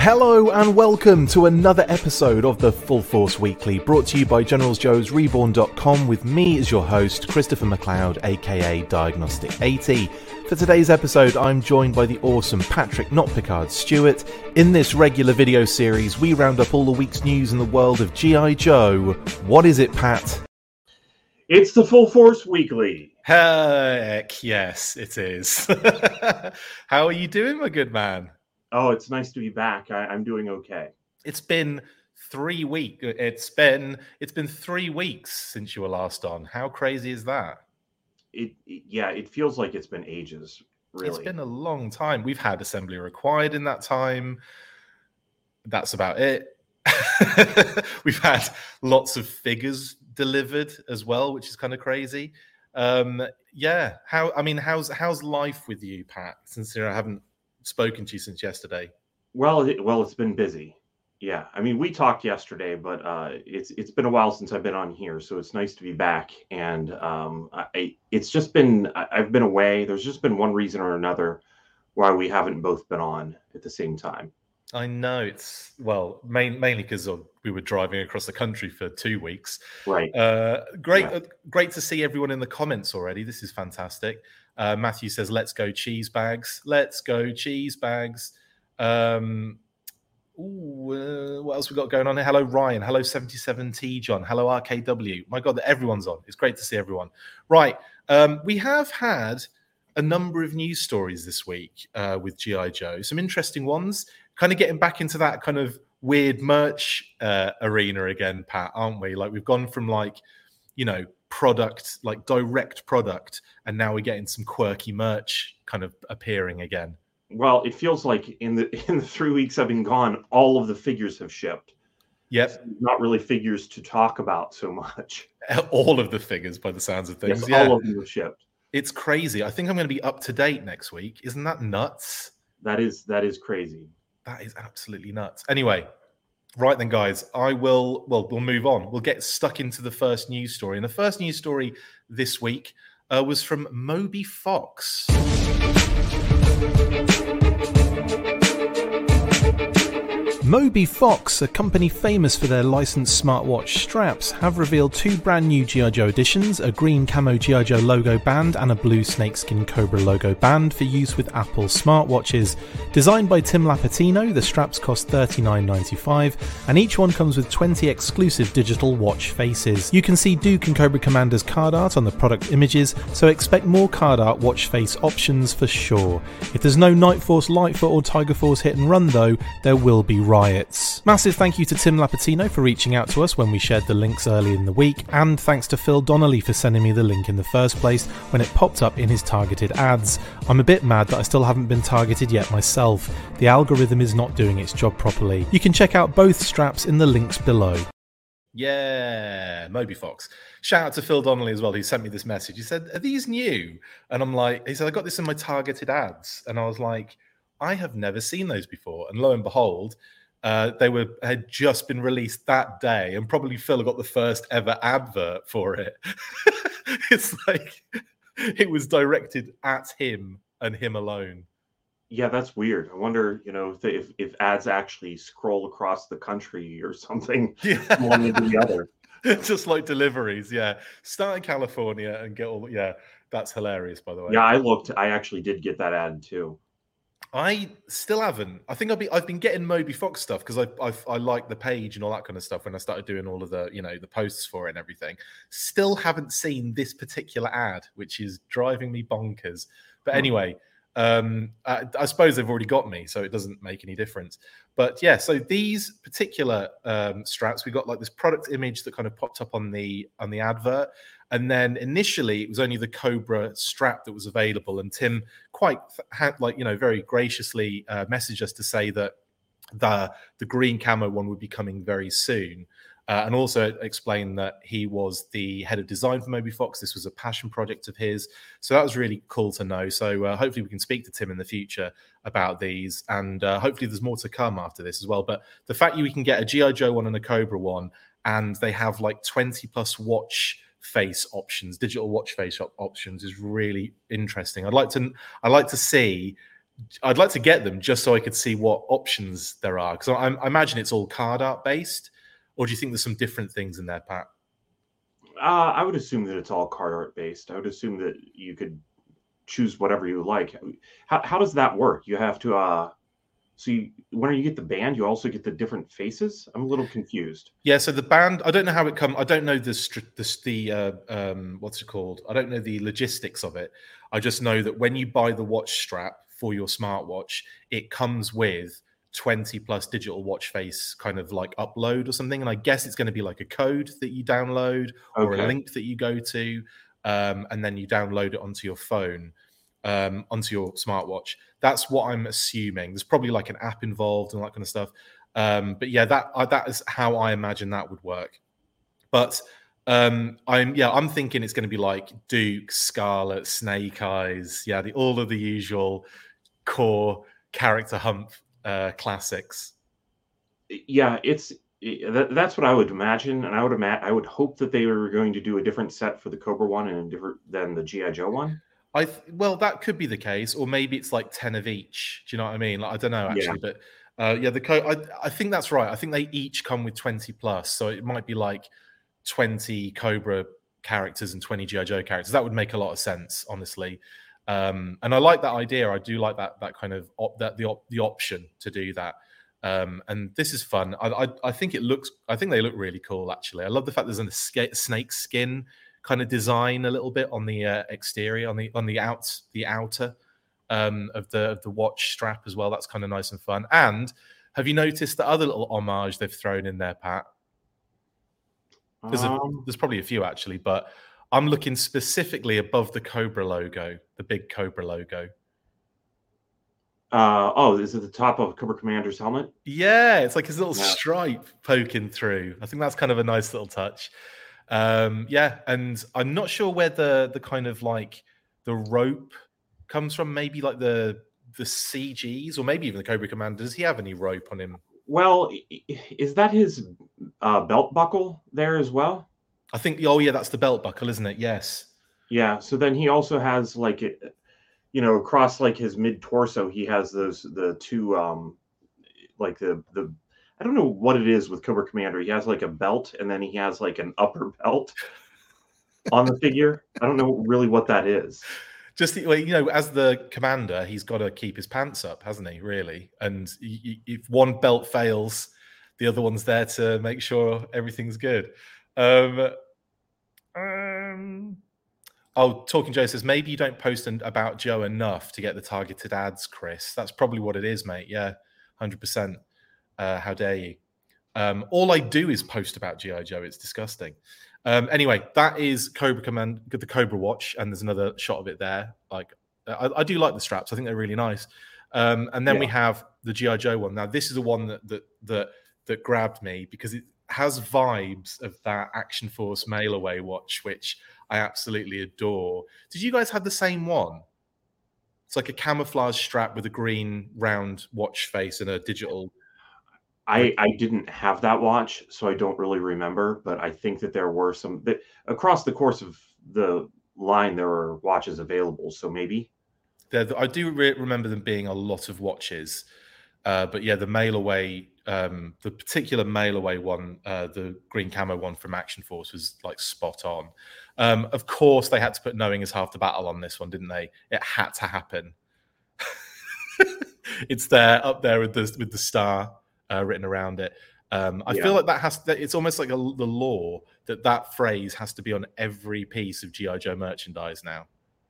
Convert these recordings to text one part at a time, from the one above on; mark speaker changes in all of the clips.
Speaker 1: Hello and welcome to another episode of the Full Force Weekly, brought to you by GeneralsJoesReborn.com with me as your host, Christopher McLeod, aka Diagnostic80. For today's episode, I'm joined by the awesome Patrick Not Picard Stewart. In this regular video series, we round up all the week's news in the world of G.I. Joe. What is it, Pat?
Speaker 2: It's the Full Force Weekly.
Speaker 1: Heck yes, it is. How are you doing, my good man?
Speaker 2: Oh, it's nice to be back. I'm doing okay.
Speaker 1: It's been 3 weeks. It's been 3 weeks since you were last on. How crazy is that?
Speaker 2: It feels like it's been ages, really.
Speaker 1: It's been a long time. We've had Assembly Required in that time. That's about it. We've had lots of figures delivered as well, which is kind of crazy. How's life with you, Pat? Since I haven't spoken to you since yesterday.
Speaker 2: Well, it's been busy. Yeah, I mean, we talked yesterday, but it's been a while since I've been on here, so it's nice to be back. And I've been away. There's just been one reason or another why we haven't both been on at the same time.
Speaker 1: I know mainly because we were driving across the country for 2 weeks.
Speaker 2: Right.
Speaker 1: Great to see everyone in the comments already. This is fantastic. Matthew says, "Let's go cheese bags. Let's go cheese bags." What else we got going on here? Hello, Ryan. Hello, 77T John. Hello, RKW. My God, everyone's on. It's great to see everyone. Right. We have had a number of news stories this week with G.I. Joe. Some interesting ones. Kind of getting back into that kind of weird merch arena again, Pat, aren't we? Like we've gone from product, like direct product, and now we're getting some quirky merch kind of appearing again.
Speaker 2: Well, it feels like in the 3 weeks I've been gone, all of the figures have shipped.
Speaker 1: Yep.
Speaker 2: So not really figures to talk about so much.
Speaker 1: All of the figures, by the sounds of things.
Speaker 2: Yes,
Speaker 1: yeah.
Speaker 2: All of them have shipped.
Speaker 1: It's crazy. I think I'm going to be up to date next week. Isn't that nuts?
Speaker 2: That is crazy.
Speaker 1: That is absolutely nuts. Anyway, right then, guys, we'll move on. We'll get stuck into the first news story. And the first news story this week was from Moby Fox. Moby Fox, a company famous for their licensed smartwatch straps, have revealed 2 brand new G.I. Joe editions, a green camo G.I. Joe logo band and a blue snakeskin Cobra logo band for use with Apple smartwatches. Designed by Tim Lapatino, the straps cost $39.95 and each one comes with 20 exclusive digital watch faces. You can see Duke and Cobra Commander's card art on the product images, so expect more card art watch face options for sure. If there's no Night Force, Lightfoot or Tiger Force hit and run though, there will be riots. Massive thank you to Tim Lapatino for reaching out to us when we shared the links early in the week, and thanks to Phil Donnelly for sending me the link in the first place when it popped up in his targeted ads. I'm a bit mad that I still haven't been targeted yet myself. The algorithm is not doing its job properly. You can check out both straps in the links below. Yeah, Moby Fox. Shout out to Phil Donnelly as well, who sent me this message. He said, "Are these new?" And he said, "I got this in my targeted ads." And I was like, I have never seen those before. And lo and behold, they had just been released that day, and probably Phil got the first ever advert for it. It's like it was directed at him and him alone.
Speaker 2: Yeah, that's weird. I wonder, if ads actually scroll across the country or something, one into the other.
Speaker 1: Just like deliveries, yeah. Start in California and get all. Yeah, that's hilarious, by the way.
Speaker 2: Yeah, I actually did get that ad too.
Speaker 1: I still haven't. I think I've been getting Moby Fox stuff because I like the page and all that kind of stuff when I started doing all of the the posts for it and everything. Still haven't seen this particular ad, which is driving me bonkers. But anyway, I suppose they've already got me, so it doesn't make any difference. But yeah, so these particular straps, we got like this product image that kind of popped up on the advert. And then initially it was only the Cobra strap that was available. And Tim very graciously messaged us to say that the green camo one would be coming very soon. And also explained that he was the head of design for Moby Fox. This was a passion project of his. So that was really cool to know. So hopefully we can speak to Tim in the future about these. And hopefully there's more to come after this as well. But the fact we can get a G.I. Joe one and a Cobra one, and they have like 20 plus watch face options, digital watch face options, is really interesting. I'd like to see I'd like to get them just so I could see what options there are. Because I imagine it's all card art based, or do you think there's some different things in there, Pat?
Speaker 2: I would assume that it's all card art based. I would assume that you could choose whatever you like. How does that work? You have to so when you get the band, you also get the different faces. I'm a little confused.
Speaker 1: Yeah, so the band, I don't know how it comes. I don't know the what's it called? I don't know the logistics of it. I just know that when you buy the watch strap for your smartwatch, it comes with 20 plus digital watch face kind of like upload or something. And I guess it's going to be like a code that you download or a link that you go to, and then you download it onto your phone. Onto your smartwatch. That's what I'm assuming. There's probably like an app involved and all that kind of stuff. But yeah, that is how I imagine that would work. But I'm thinking it's going to be like Duke, Scarlet, Snake Eyes, all of the usual core character hump classics.
Speaker 2: Yeah, that's what I would imagine, and I would hope that they were going to do a different set for the Cobra one and different than the GI Joe one.
Speaker 1: Well, that could be the case, or maybe it's like 10 of each. Do you know what I mean? Like, I don't know actually, but I think that's right. I think they each come with 20 plus, so it might be like 20 Cobra characters and 20 GI Joe characters. That would make a lot of sense, honestly. And I like that idea. I do like that kind of the option to do that. And this is fun. I think they look really cool. Actually, I love the fact there's a snake skin kind of design a little bit on the exterior, on the outer of the watch strap as well. That's kind of nice and fun. And have you noticed the other little homage they've thrown in there, Pat? There's probably a few actually, but I'm looking specifically above the Cobra logo, the big Cobra logo.
Speaker 2: Is it the top of Cobra Commander's helmet?
Speaker 1: Yeah, it's like his little stripe poking through. I think that's kind of a nice little touch. And I'm not sure where the kind of like the rope comes from. Maybe like the CGs, or maybe even the Cobra Commander. Does he have any rope on him?
Speaker 2: Well, is that his belt buckle there as well?
Speaker 1: I think. Oh yeah, that's the belt buckle, isn't it? Yes.
Speaker 2: Yeah. So then he also has like across like his mid torso, he has the two like the I don't know what it is with Cobra Commander. He has like a belt, and then he has like an upper belt on the figure. I don't know really what that is.
Speaker 1: Just as the commander, he's got to keep his pants up, hasn't he? Really, and if one belt fails, the other one's there to make sure everything's good. Talking Joe says maybe you don't post about Joe enough to get the targeted ads, Chris. That's probably what it is, mate. Yeah, 100%. How dare you? All I do is post about G.I. Joe. It's disgusting. Anyway, that is the Cobra watch, and there's another shot of it there. Like, I do like the straps. I think they're really nice. And then we have the G.I. Joe one. Now, this is the one that grabbed me because it has vibes of that Action Force mail away watch, which I absolutely adore. Did you guys have the same one? It's like a camouflage strap with a green round watch face and a digital.
Speaker 2: I didn't have that watch, so I don't really remember, but I think that there were some across the course of the line, there were watches available. So maybe
Speaker 1: I do remember them being a lot of watches, but yeah, the mail away, the particular mail away one, the green camo one from Action Force was like spot on. Of course, they had to put "Knowing is half the battle" on this one, didn't they? It had to happen. It's there up there with the star written around it. I feel like it's almost like the law that phrase has to be on every piece of G.I. Joe merchandise now.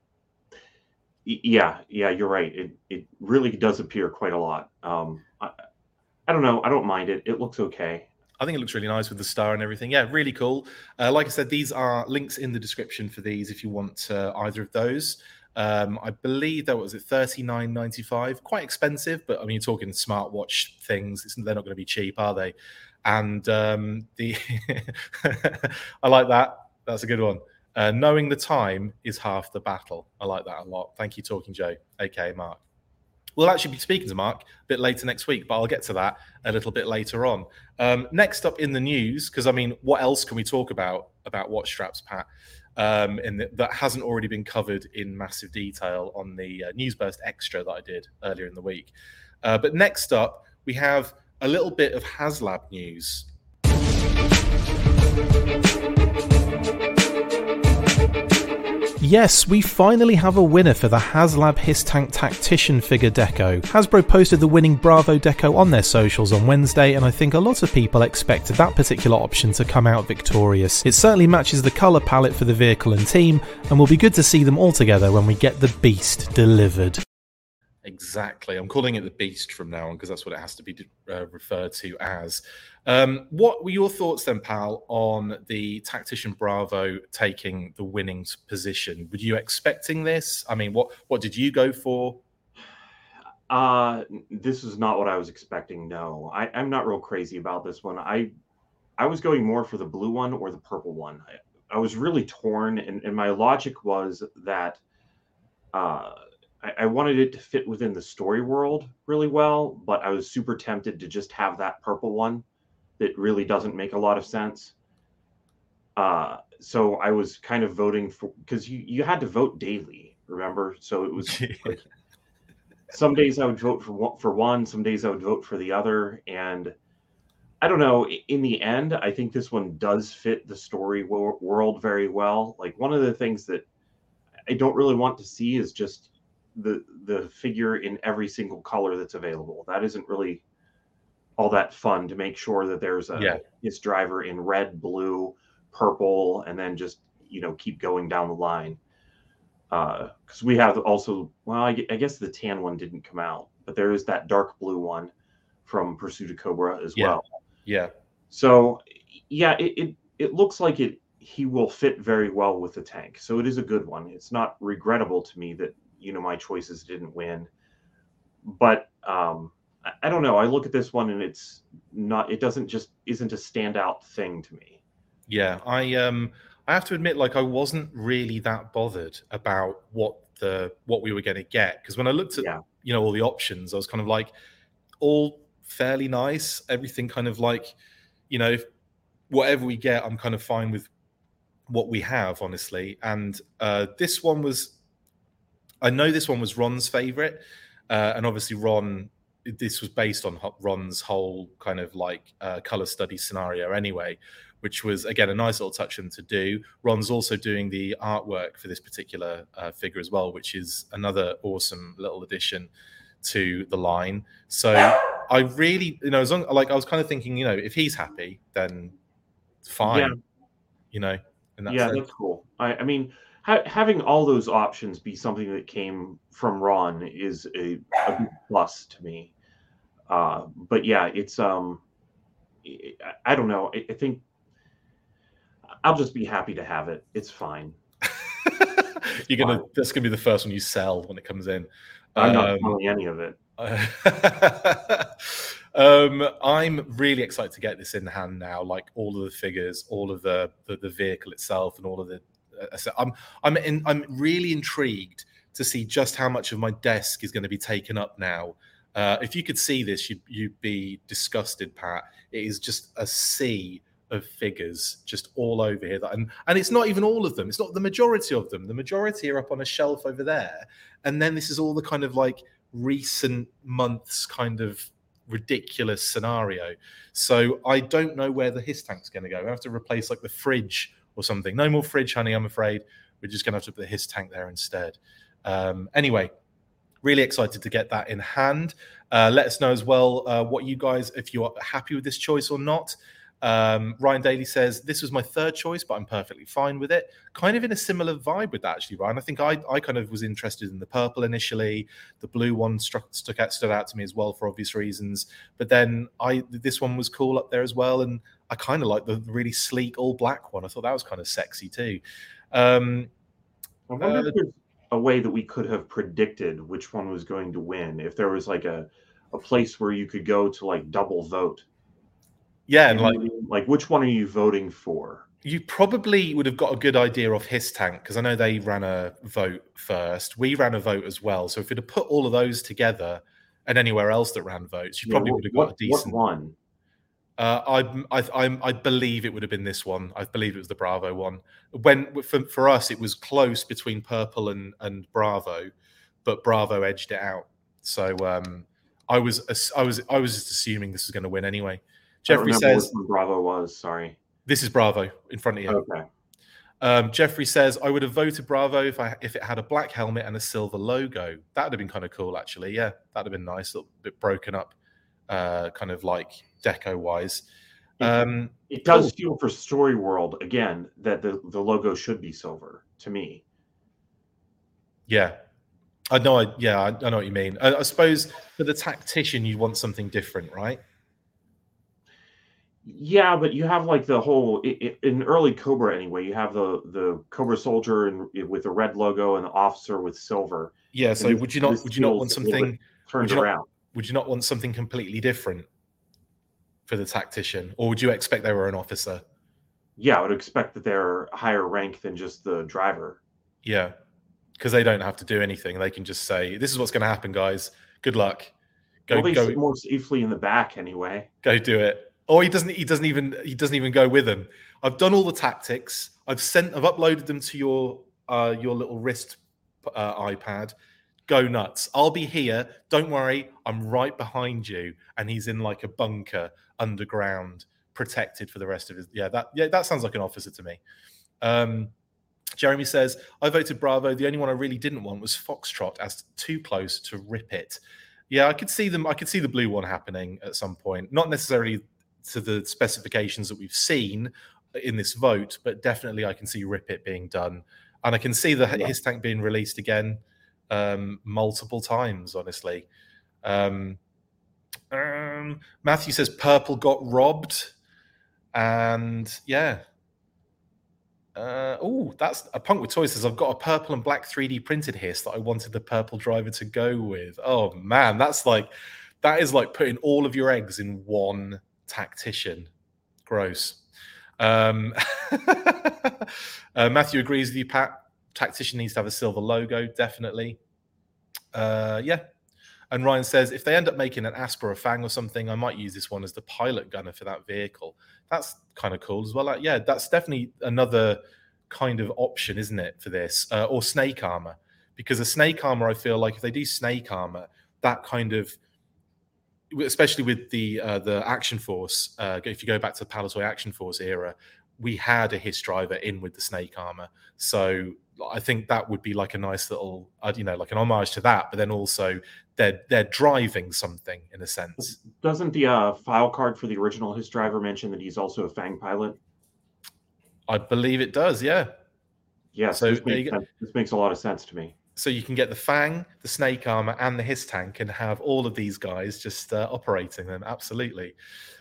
Speaker 2: Yeah, you're right. It really does appear quite a lot. I don't know. I don't mind it. It looks okay.
Speaker 1: I think it looks really nice with the star and everything. Yeah, really cool. Like I said, these are links in the description for these if you want either of those. I believe that was $39.95. Quite expensive, but I mean, you're talking smartwatch things. They're not going to be cheap, are they? And I like that. That's a good one. Knowing the time is half the battle. I like that a lot. Thank you, Talking Joe. Okay, Mark. We'll actually be speaking to Mark a bit later next week, but I'll get to that a little bit later on. Next up in the news, because I mean, what else can we talk about watch straps, Pat? that hasn't already been covered in massive detail on the Newsburst Extra that I did earlier in the week. But next up, we have a little bit of HasLab news.
Speaker 3: Yes, we finally have a winner for the HasLab HissTank Tactician figure deco. Hasbro posted the winning Bravo deco on their socials on Wednesday, and I think a lot of people expected that particular option to come out victorious. It certainly matches the colour palette for the vehicle and team, and will be good to see them all together when we get the beast delivered.
Speaker 1: Exactly. I'm calling it the Beast from now on because that's what it has to be referred to as. What were your thoughts then, pal, on the Tactician Bravo taking the winning position? Were you expecting this? I mean, what did you go for?
Speaker 2: This is not what I was expecting. No, I'm not real crazy about this one. I was going more for the blue one or the purple one. I was really torn, and my logic was that I wanted it to fit within the story world really well, but I was super tempted to just have that purple one that really doesn't make a lot of sense. So I was kind of voting for, because you had to vote daily, remember? So it was like, some days I would vote for one, some days I would vote for the other. And I don't know, in the end, I think this one does fit the story world very well. Like, one of the things that I don't really want to see is just the figure in every single color that's available. That isn't really all that fun, to make sure that there's a Hiss driver in red, blue, purple, and then just, keep going down the line. Because we have also, well, I guess the tan one didn't come out, but there is that dark blue one from Pursuit of Cobra as well.
Speaker 1: Yeah.
Speaker 2: So yeah, it looks like he will fit very well with the tank. So it is a good one. It's not regrettable to me that my choices didn't win, but I don't know. I look at this one and it isn't a standout thing to me.
Speaker 1: Yeah, I have to admit, like, I wasn't really that bothered about what we were going to get, because when I looked at all the options, I was kind of like, all fairly nice. Everything kind of like, whatever we get, I'm kind of fine with what we have, honestly. And this one was. I know this one was Ron's favorite, and obviously this was based on Ron's whole kind of like color study scenario anyway, which was, again, a nice little touch in to do. Ron's also doing the artwork for this particular figure as well, which is another awesome little addition to the line. So I really, I was kind of thinking, if he's happy, then fine,
Speaker 2: that's cool. I mean, having all those options be something that came from Ron is a big plus to me. But yeah, it's I don't know. I think I'll just be happy to have it. It's fine.
Speaker 1: That's gonna be the first one you sell when it comes in.
Speaker 2: I'm not selling any of it.
Speaker 1: I'm really excited to get this in hand now. Like, all of the figures, all of the vehicle itself, and all of the. I'm really intrigued to see just how much of my desk is going to be taken up now. If you could see this, you'd be disgusted, Pat. It is just a sea of figures just all over here. And it's not even all of them. It's not the majority of them. The majority are up on a shelf over there. And then this is all the kind of like recent months kind of ridiculous scenario. So I don't know where the HissTank's going to go. I have to replace like the fridge or something. No more fridge, honey, I'm afraid. We're just going to have to put the HissTank there instead. Anyway, really excited to get that in hand. Let us know as well what you guys, if you are happy with this choice or not. Ryan Daly says, this was my third choice, but I'm perfectly fine with it. Kind of in a similar vibe with that, actually, Ryan. I think I kind of was interested in the purple initially. The blue one stood out to me as well for obvious reasons. But then this one was cool up there as well. And I kind of like the really sleek all black one. I thought that was kind of sexy too.
Speaker 2: I wonder if there's a way that we could have predicted which one was going to win. If there was like a place where you could go to like double vote.
Speaker 1: Yeah, and
Speaker 2: like which one are you voting for?
Speaker 1: You probably would have got a good idea of HissTank, because I know they ran a vote first. We ran a vote as well. So if you'd have put all of those together and anywhere else that ran votes, you probably would have got a decent
Speaker 2: one.
Speaker 3: I believe it would have been this one. I believe it was the Bravo one. When for us, it was close between Purple and Bravo, but Bravo edged it out. So I was just assuming this was going to win anyway. Jeffrey says
Speaker 2: which Bravo was. Sorry,
Speaker 3: this is Bravo in front of you.
Speaker 2: Okay.
Speaker 3: Jeffrey says I would have voted Bravo if it had a black helmet and a silver logo. That would have been kind of cool, actually. Yeah, that'd have been nice. A little bit broken up, kind of like deco wise.
Speaker 2: It does feel for Story World again that the logo should be silver to me.
Speaker 3: Yeah, I know. I know what you mean. I suppose for the Tactician, you want something different, right?
Speaker 2: Yeah, but you have like the whole in early Cobra anyway. You have the Cobra soldier with the red logo and the officer with silver.
Speaker 3: Yeah. So would you not want something
Speaker 2: turned around?
Speaker 3: Would you not want something completely different for the Tactician, or would you expect they were an officer?
Speaker 2: Yeah, I would expect that they're higher rank than just the driver.
Speaker 3: Yeah, because they don't have to do anything. They can just say, "This is what's going to happen, guys. Good luck."
Speaker 2: Go sit more safely in the back anyway.
Speaker 3: Go do it. Or he doesn't even go with them. I've done all the tactics. I've uploaded them to your little wrist iPad. Go nuts. I'll be here. Don't worry. I'm right behind you. And he's in like a bunker underground, protected for the rest of his. That sounds like an officer to me. Jeremy says, I voted Bravo. The only one I really didn't want was Foxtrot, as too close to rip it. Yeah, I could see the blue one happening at some point. Not necessarily to the specifications that we've seen in this vote, but definitely I can see Rip It being done. And I can see his tank being released again multiple times, honestly. Matthew says Purple got robbed. And yeah. That's a Punk with Toys says I've got a purple and black 3D printed hiss that I wanted the purple driver to go with. Oh man, that is like putting all of your eggs in one Tactician. Gross. Matthew agrees with you, Pat. Tactician needs to have a silver logo, definitely. Yeah. And Ryan says, if they end up making an Asper or Fang or something, I might use this one as the pilot gunner for that vehicle. That's kind of cool as well. Yeah, that's definitely another kind of option, isn't it, for this? Or Snake Armor. Because a Snake Armor, I feel like if they do Snake Armor, that kind of, especially with the Action Force, if you go back to the Palitoy Action Force era, we had a Hiss driver in with the Snake Armor. So I think that would be like a nice little, like an homage to that, but then also they're driving something in a sense.
Speaker 2: Doesn't the file card for the original Hiss driver mention that he's also a Fang pilot?
Speaker 3: I believe it does, yeah.
Speaker 2: Yeah, so this makes a lot of sense to me.
Speaker 3: So you can get the Fang, the Snake Armor, and the Hiss tank and have all of these guys just operating them. Absolutely.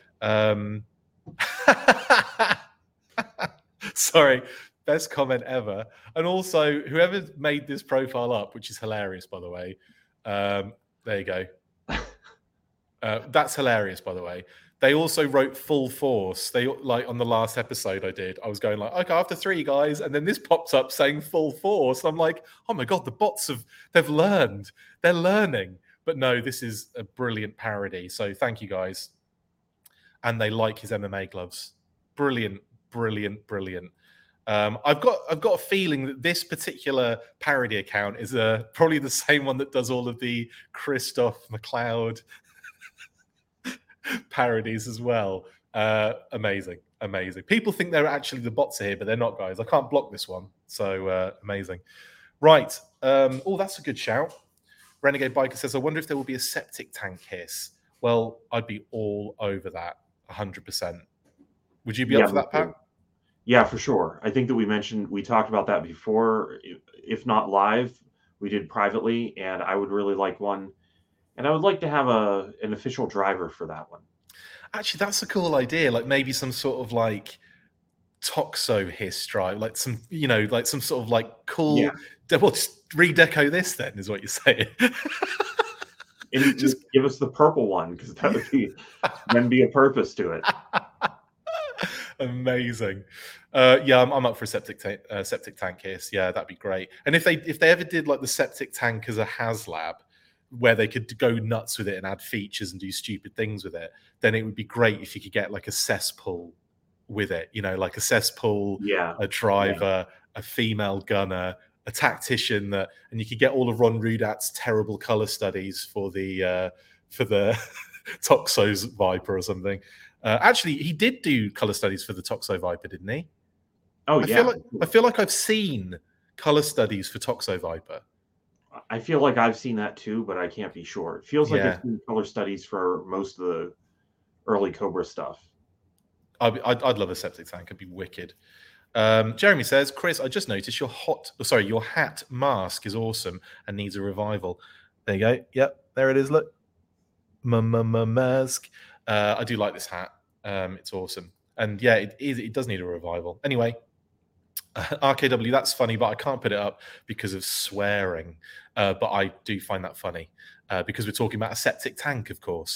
Speaker 3: Sorry. Best comment ever. And also, whoever made this profile up, which is hilarious, by the way. There you go. That's hilarious, by the way. They also wrote Full Force. They like on the last episode I did, I was going like, okay, after 3 guys, and then this pops up saying Full Force. I'm like, oh my God, the bots they've learned. They're learning. But no, this is a brilliant parody. So thank you guys. And they like his MMA gloves. Brilliant, brilliant, brilliant. I've got a feeling that this particular parody account is probably the same one that does all of the Christoph McLeod parodies as well. Amazing. People think they're actually the bots here, but they're not, guys. I can't block this one. So amazing. Right. That's a good shout. Renegade Biker says, I wonder if there will be a septic tank hiss. Well, I'd be all over that 100%. Would you be up for that, Pat?
Speaker 2: Yeah, for sure. I think that we talked about that before. If not live, we did privately, and I would really like one. And I would like to have an official driver for that one.
Speaker 3: Actually, that's a cool idea. Like maybe some sort of like Toxo Hiss drive, like some, like some sort of like cool. Yeah. Well, just redeco this then, is what you're saying.
Speaker 2: And just give us the purple one, because that would then be a purpose to it.
Speaker 3: Amazing. I'm up for a septic tank hiss. Yeah, that'd be great. And if they ever did like the septic tank as a HasLab, where they could go nuts with it and add features and do stupid things with it, then it would be great if you could get like a cesspool with it, like a cesspool, a driver, a female gunner, a tactician, and you could get all of Ron Rudat's terrible color studies for the Toxos Viper or something. Actually, he did do color studies for the Toxo Viper, didn't he?
Speaker 2: Oh,
Speaker 3: I feel like I've seen color studies for Toxo Viper.
Speaker 2: I feel like I've seen that too, but I can't be sure. It feels like it's been color studies for most of the early Cobra stuff.
Speaker 3: I'd love a septic tank. It'd be wicked. Jeremy says, Chris, I just noticed your hat mask is awesome and needs a revival. There you go. Yep, there it is. Look, mask. I do like this hat. It's awesome, and yeah, it does need a revival. Anyway, RKW, that's funny, but I can't put it up because of swearing. But I do find that funny because we're talking about a septic tank, of course.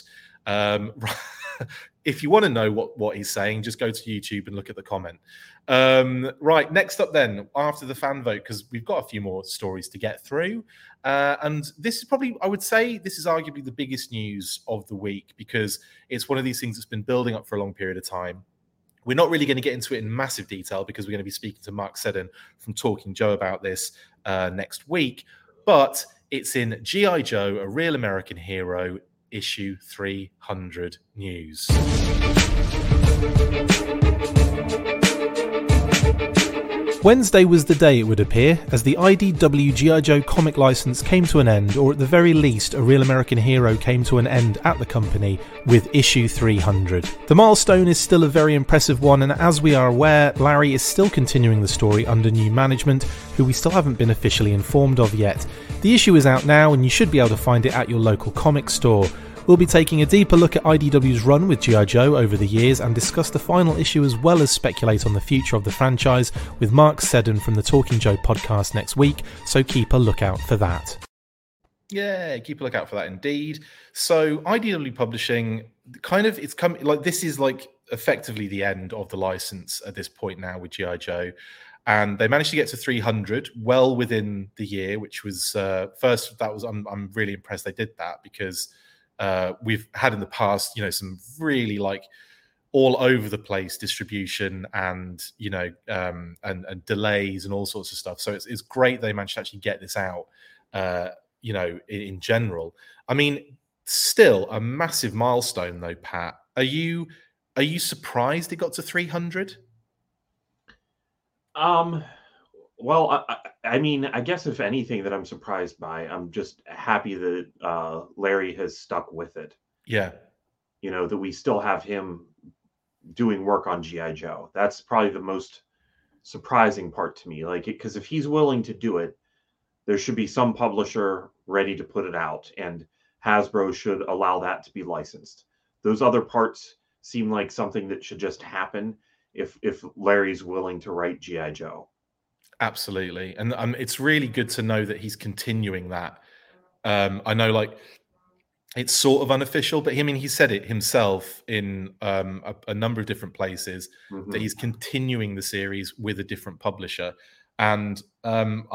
Speaker 3: If you want to know what he's saying, just go to YouTube and look at the comment. Right, next up then, after the fan vote, because we've got a few more stories to get through. And this is probably, I would say, this is arguably the biggest news of the week because it's one of these things that's been building up for a long period of time. We're not really going to get into it in massive detail because we're going to be speaking to Mark Seddon from Talking Joe about this next week. But it's in G.I. Joe, A Real American Hero, issue 300 news.
Speaker 1: Wednesday was the day, it would appear, as the IDW G.I. Joe comic license came to an end, or at the very least, A Real American Hero came to an end at the company with issue 300. The milestone is still a very impressive one, and as we are aware, Larry is still continuing the story under new management, who we still haven't been officially informed of yet. The issue is out now, and you should be able to find it at your local comic store. We'll be taking a deeper look at IDW's run with G.I. Joe over the years and discuss the final issue as well as speculate on the future of the franchise with Mark Seddon from the Talking Joe podcast next week, so keep a lookout for that.
Speaker 3: Yeah, keep a lookout for that indeed. So IDW Publishing, it's come like this is like effectively the end of the license at this point now with G.I. Joe. And they managed to get to 300 well within the year, which was I'm really impressed they did that because we've had in the past, some really like all over the place distribution and, and delays and all sorts of stuff. So it's great they managed to actually get this out, in general. I mean, still a massive milestone though, Pat. Are you surprised it got to 300?
Speaker 2: Well, I mean, I guess if anything that I'm surprised by, I'm just happy that Larry has stuck with it.
Speaker 3: Yeah.
Speaker 2: That we still have him doing work on G.I. Joe. That's probably the most surprising part to me. Because if he's willing to do it, there should be some publisher ready to put it out, and Hasbro should allow that to be licensed. Those other parts seem like something that should just happen if Larry's willing to write G.I. Joe.
Speaker 3: Absolutely. And it's really good to know that he's continuing that. I know it's sort of unofficial, but he said it himself in a number of different places that he's continuing the series with a different publisher. And I'm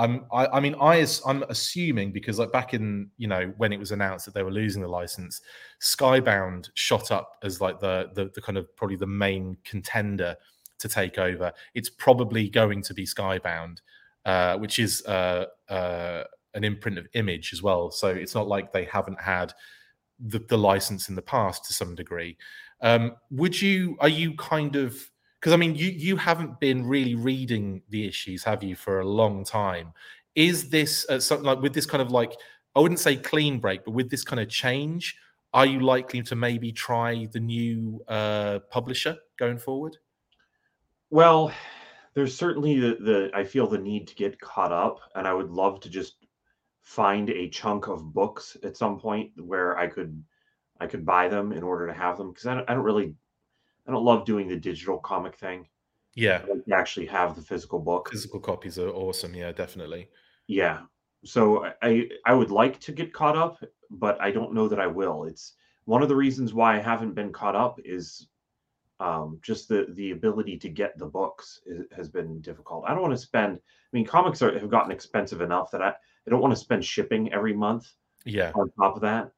Speaker 3: assuming because back in, when it was announced that they were losing the license, Skybound shot up as the kind of probably the main contender to take over. It's probably going to be Skybound, which is an imprint of Image as well. So it's not like they haven't had the license in the past to some degree. Are you kind of, because you haven't been really reading the issues, have you, for a long time? Is this something with this kind of I wouldn't say clean break, but with this kind of change, are you likely to maybe try the new publisher going forward?
Speaker 2: Well, there's certainly I feel the need to get caught up, and I would love to just find a chunk of books at some point where I could buy them in order to have them, because I don't love doing the digital comic thing.
Speaker 3: Yeah,
Speaker 2: I like to actually have the physical book.
Speaker 3: Physical copies are awesome. Yeah, definitely.
Speaker 2: Yeah, so I would like to get caught up, but I don't know that I will. It's one of the reasons why I haven't been caught up is just the ability to get the books has been difficult. I don't want to spend. Comics have gotten expensive enough that I don't want to spend shipping every month.
Speaker 3: Yeah.
Speaker 2: on top of that.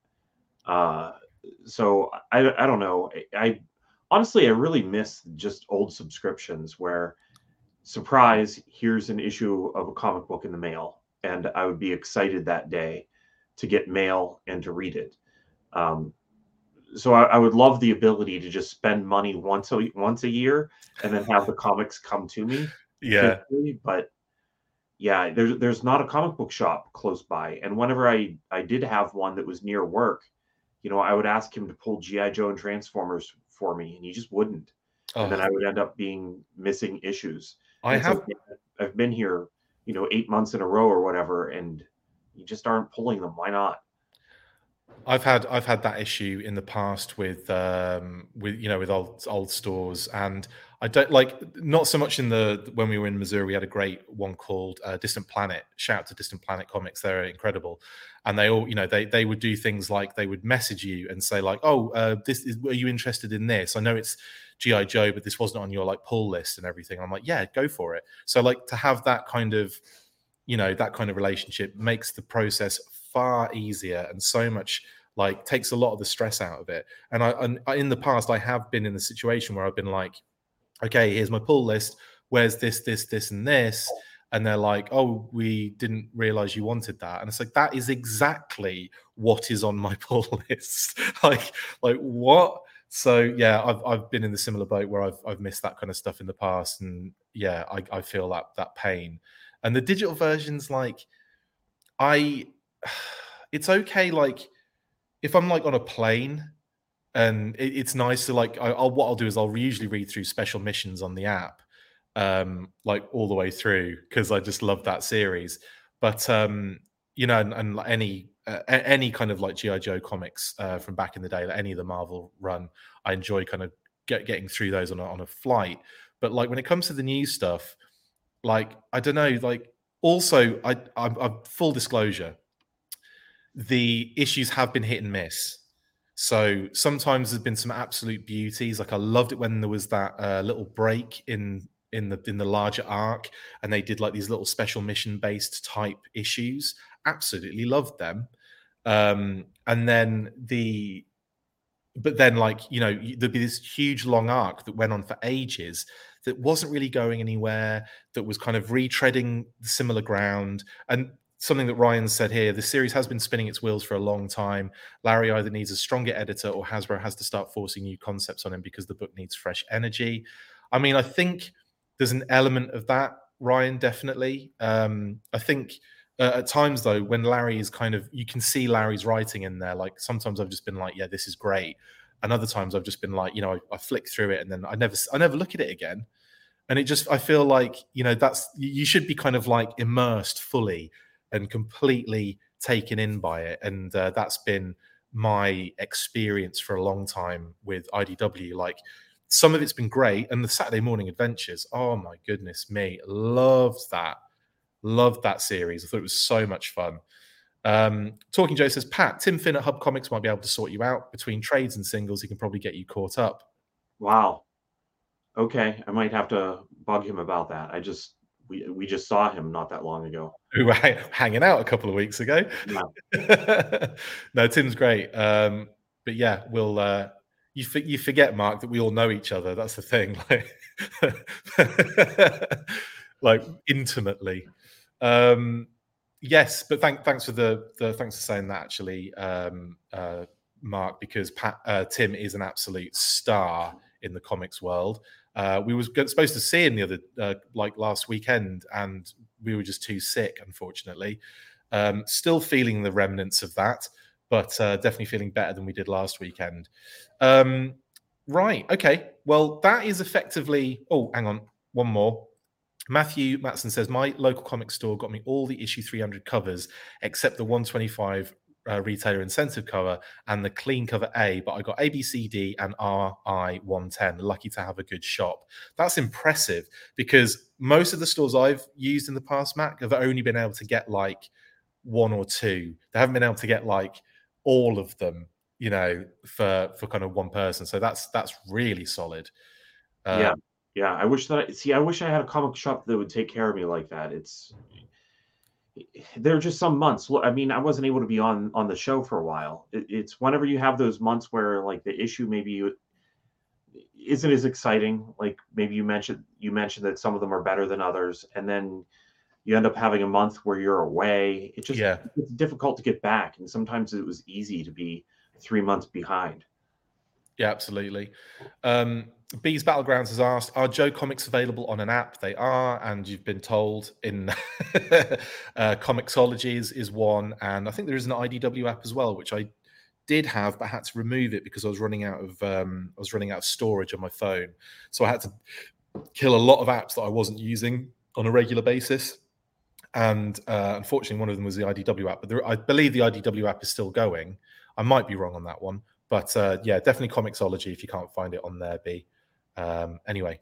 Speaker 2: So I don't know. I honestly I really miss just old subscriptions where surprise, here's an issue of a comic book in the mail, and I would be excited that day to get mail and to read it. Um, so I would love the ability to just spend money once a year and then have the comics come to me
Speaker 3: Yeah.
Speaker 2: physically. But yeah, there's not a comic book shop close by, and whenever I did have one that was near work, I would ask him to pull GI Joe and Transformers for me, and he just wouldn't. And then
Speaker 3: Oh,
Speaker 2: I would end up being missing issues.
Speaker 3: I
Speaker 2: And it's like,
Speaker 3: have.
Speaker 2: "Yeah, I've been here, 8 months in a row or whatever, and you just aren't pulling them. Why not?"
Speaker 3: I've had that issue in the past with with old stores, and I don't like, not so much in the when we were in Missouri. We had a great one called Distant Planet. Shout out to Distant Planet Comics, they're incredible, and they all, they would do things like they would message you and say like, oh, are you interested in this? I know it's GI Joe, but this wasn't on your like pull list and everything. I'm like, yeah, go for it. So like to have that kind of relationship makes the process far easier and so much, like, takes a lot of the stress out of it. And I in the past I have been in the situation where I've been like, okay, here's my pull list, where's this and this, and they're like, oh, we didn't realize you wanted that. And it's like, that is exactly what is on my pull list. like what? So yeah, I've been in the similar boat where I've missed that kind of stuff in the past, and yeah, I feel that pain. And the digital versions, like, I it's okay, like if I'm like on a plane and it's nice to like, what I'll do is I'll usually read through special missions on the app, like all the way through, because I just love that series. But and like any kind of like GI Joe comics from back in the day, like any of the Marvel run, I enjoy kind of getting through those on a flight. But like when it comes to the new stuff, like I don't know, like also I'm full disclosure, the issues have been hit and miss. So sometimes there's been some absolute beauties. Like I loved it when there was that little break in the larger arc, and they did like these little special mission based type issues. Absolutely loved them. And then but then like there'd be this huge long arc that went on for ages that wasn't really going anywhere, that was kind of retreading the similar ground. And something that Ryan said here, the series has been spinning its wheels for a long time. Larry either needs a stronger editor or Hasbro has to start forcing new concepts on him because the book needs fresh energy. I mean, I think there's an element of that, Ryan, definitely. I think at times though, when Larry is kind of, you can see Larry's writing in there. Like sometimes I've just been like, yeah, this is great, and other times I've just been like, I flick through it and then I never look at it again. And it just, I feel like, that's, you should be kind of like immersed fully and completely taken in by it. And that's been my experience for a long time with IDW. Like some of it's been great, and the Saturday Morning Adventures, oh my goodness me, loved that series. I thought it was so much fun. Talking Joe says, Pat, Tim Finn at Hub Comics might be able to sort you out. Between trades and singles, he can probably get you caught up.
Speaker 2: Wow. Okay, I might have to bug him about that. We just saw him not that long ago.
Speaker 3: We were hanging out a couple of weeks ago.
Speaker 2: Yeah.
Speaker 3: No, Tim's great. But yeah, we'll you forget, Mark, that we all know each other. That's the thing. Like intimately. Yes, but thanks for saying that, actually, Mark, because Tim is an absolute star in the comics world. We was supposed to see him the other like last weekend, and we were just too sick, unfortunately. Still feeling the remnants of that, but definitely feeling better than we did last weekend. Right, okay. Well, that is effectively... Oh, hang on. One more. Matthew Matson says, my local comic store got me all the issue 300 covers except the 125 retailer incentive cover and the clean cover A, but I got A, B, C, D and RI 110. Lucky to have a good shop. That's impressive, because most of the stores I've used in the past, Mac, have only been able to get like one or two. They haven't been able to get like all of them, for kind of one person. So that's really solid.
Speaker 2: Yeah. I wish I had a comic shop that would take care of me like that. there are just some months. I mean, I wasn't able to be on the show for a while. It's whenever you have those months where like the issue maybe isn't as exciting. Like maybe you mentioned that some of them are better than others, and then you end up having a month where you're away. It's difficult to get back, and sometimes it was easy to be 3 months behind.
Speaker 3: Yeah, absolutely. Bees Battlegrounds has asked, are Joe Comics available on an app? They are, and you've been told in Comixology is one, and I think there is an IDW app as well, which I did have but had to remove it because I was running out of storage on my phone. So I had to kill a lot of apps that I wasn't using on a regular basis. And unfortunately, one of them was the IDW app, but I believe the IDW app is still going. I might be wrong on that one. But yeah, definitely Comixology if you can't find it on there, B. Anyway.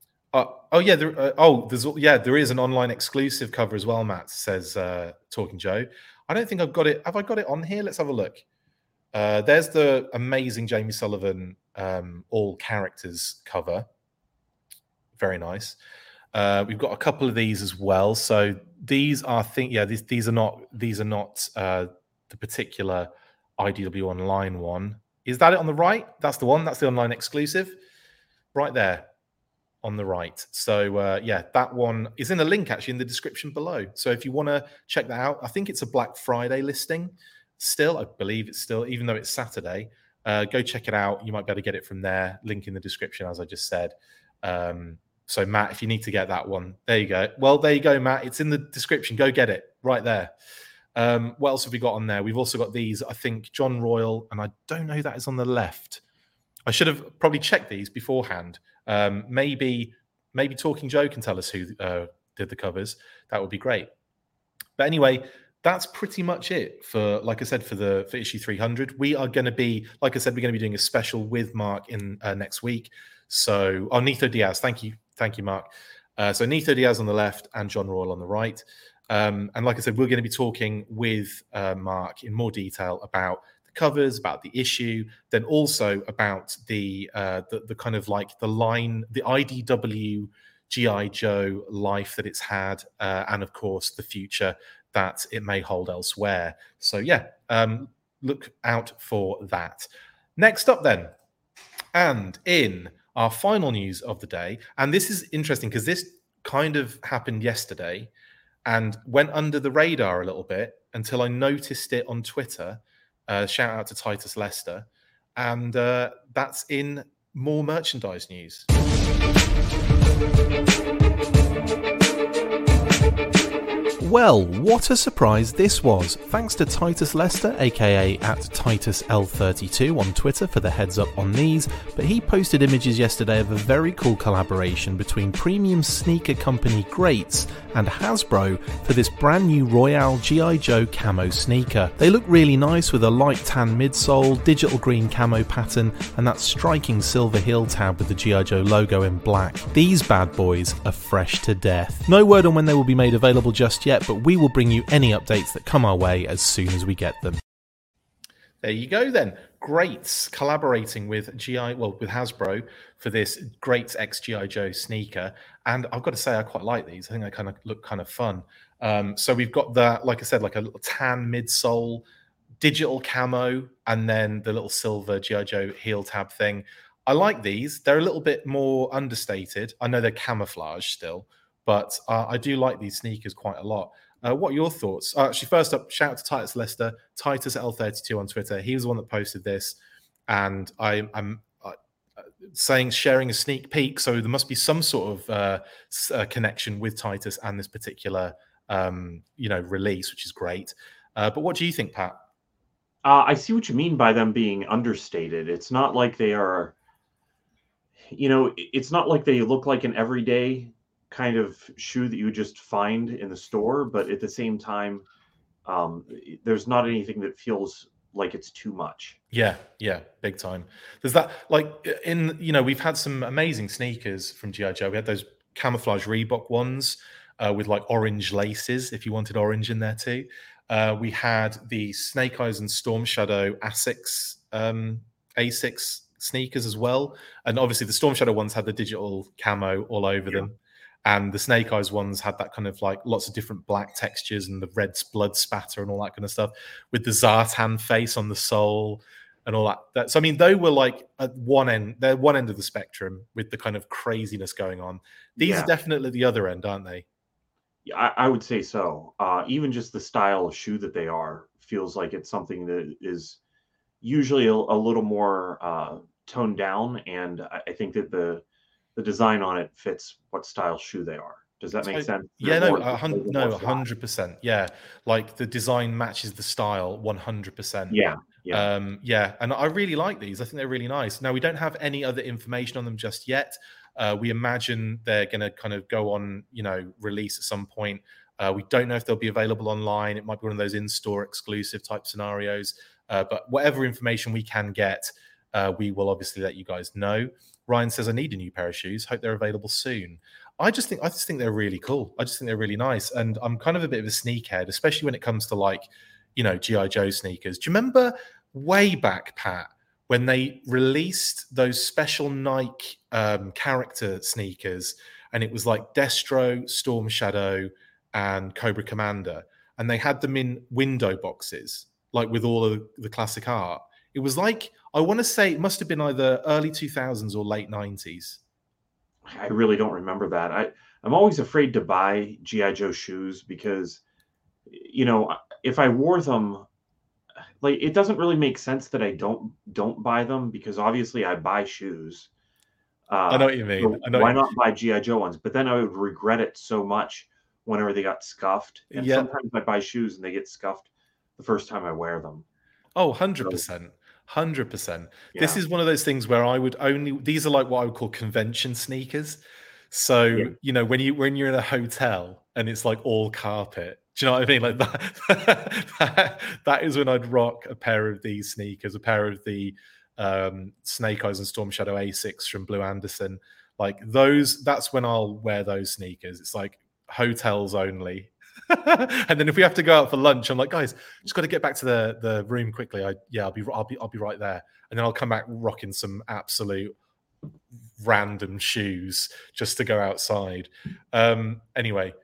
Speaker 3: There is an online exclusive cover as well, Matt, says Talking Joe. I don't think I've got it. Have I got it on here? Let's have a look. There's the amazing Jamie Sullivan all characters cover. Very nice. We've got a couple of these as well. So these are these are not the particular IDW online one. Is that it on the right? That's the one. That's the online exclusive. Right there on the right. So that one is in the link actually in the description below. So if you want to check that out, I think it's a Black Friday listing. Still, I believe it's still, even though it's Saturday. Go check it out. You might be able to get it from there. Link in the description, as I just said. So Matt, if you need to get that one, there you go. Well, there you go, Matt. It's in the description. Go get it right there. What else have we got on there? We've also got these, I think, John Royal, and I don't know who that is on the left. I should have probably checked these beforehand. Maybe Talking Joe can tell us who did the covers. That would be great. But anyway, that's pretty much it for, like I said, for issue 300. We are going to be, like I said, we're going to be doing a special with Mark in next week. So, Nitho Diaz, thank you, Mark. So Nitho Diaz on the left and John Royal on the right. And like I said, we're going to be talking with Mark in more detail about the covers, about the issue, then also about the kind of like the line, the IDW G.I. Joe life that it's had, and of course the future that it may hold elsewhere. So yeah, look out for that. Next up then, and in our final news of the day, and this is interesting because this kind of happened yesterday and went under the radar a little bit until I noticed it on Twitter. Shout out to Titus Lester. And that's in more merchandise news.
Speaker 1: Well, what a surprise this was. Thanks to Titus Lester, aka at TitusL32 on Twitter for the heads up on these, but he posted images yesterday of a very cool collaboration between premium sneaker company Greats and Hasbro for this brand new Royale G.I. Joe camo sneaker. They look really nice with a light tan midsole, digital green camo pattern, and that striking silver heel tab with the G.I. Joe logo in black. These bad boys are fresh to death. No word on when they will be made available just yet, but we will bring you any updates that come our way as soon as we get them.
Speaker 3: There you go then. Greats collaborating with with Hasbro for this Greats X G.I. Joe sneaker. And I've got to say, I quite like these. I think they kind of look kind of fun. So we've got that, like I said, like a little tan midsole, digital camo, and then the little silver G.I. Joe heel tab thing. I like these. They're a little bit more understated. I know they're camouflage still, but I do like these sneakers quite a lot. What are your thoughts? Actually, first up, shout out to Titus Lester, TitusL32 on Twitter. He was the one that posted this, and I'm sharing a sneak peek, so there must be some sort of connection with Titus and this particular release, which is great. But what do you think, Pat?
Speaker 2: I see what you mean by them being understated. It's not like they are, it's not like they look like an everyday kind of shoe that you would just find in the store, but at the same time, there's not anything that feels like it's too much.
Speaker 3: Yeah, big time. There's that, we've had some amazing sneakers from G.I. Joe. We had those camouflage Reebok ones with like orange laces, if you wanted orange in there too. We had the Snake Eyes and Storm Shadow Asics sneakers as well. And obviously the Storm Shadow ones had the digital camo all over them. And the Snake Eyes ones had that kind of like lots of different black textures and the red blood spatter and all that kind of stuff, with the Zartan face on the sole and all that. So I mean, they were like at one end, they're one end of the spectrum with the kind of craziness going on. These are definitely the other end, aren't they?
Speaker 2: Yeah, I would say so. Even just the style of shoe that they are feels like it's something that is usually a little more toned down, and I think that the design on it fits what style shoe they are. Does that make sense?
Speaker 3: Yeah, no, 100%. Yeah, like the design matches the style 100%.
Speaker 2: Yeah.
Speaker 3: Yeah, and I really like these. I think they're really nice. Now, we don't have any other information on them just yet. We imagine they're going to kind of go on, release at some point. We don't know if they'll be available online. It might be one of those in-store exclusive type scenarios. But whatever information we can get, we will obviously let you guys know. Ryan says, I need a new pair of shoes. Hope they're available soon. I just think they're really cool. I just think they're really nice. And I'm kind of a bit of a sneakhead, especially when it comes to like, G.I. Joe sneakers. Do you remember way back, Pat, when they released those special Nike character sneakers, and it was like Destro, Storm Shadow, and Cobra Commander, and they had them in window boxes, like with all of the classic art. It was like, I want to say it must have been either early 2000s or late 90s.
Speaker 2: I really don't remember that. I'm always afraid to buy G.I. Joe shoes because, if I wore them, like, it doesn't really make sense that I don't buy them, because obviously I buy shoes.
Speaker 3: I know what you mean.
Speaker 2: So why not buy G.I. Joe ones? But then I would regret it so much whenever they got scuffed. And sometimes I buy shoes and they get scuffed the first time I wear them.
Speaker 3: Oh, 100%. 100%. Yeah. This is one of those things where these are like what I would call convention sneakers. So, when you're in a hotel and it's like all carpet, do you know what I mean? Like that is when I'd rock a pair of these sneakers, a pair of the Snake Eyes and Storm Shadow A6 from Blue Anderson. Like those, that's when I'll wear those sneakers. It's like hotels only. And then if we have to go out for lunch, I'm like, guys, just got to get back to the room quickly. I'll be right there. And then I'll come back rocking some absolute random shoes just to go outside. Anyway,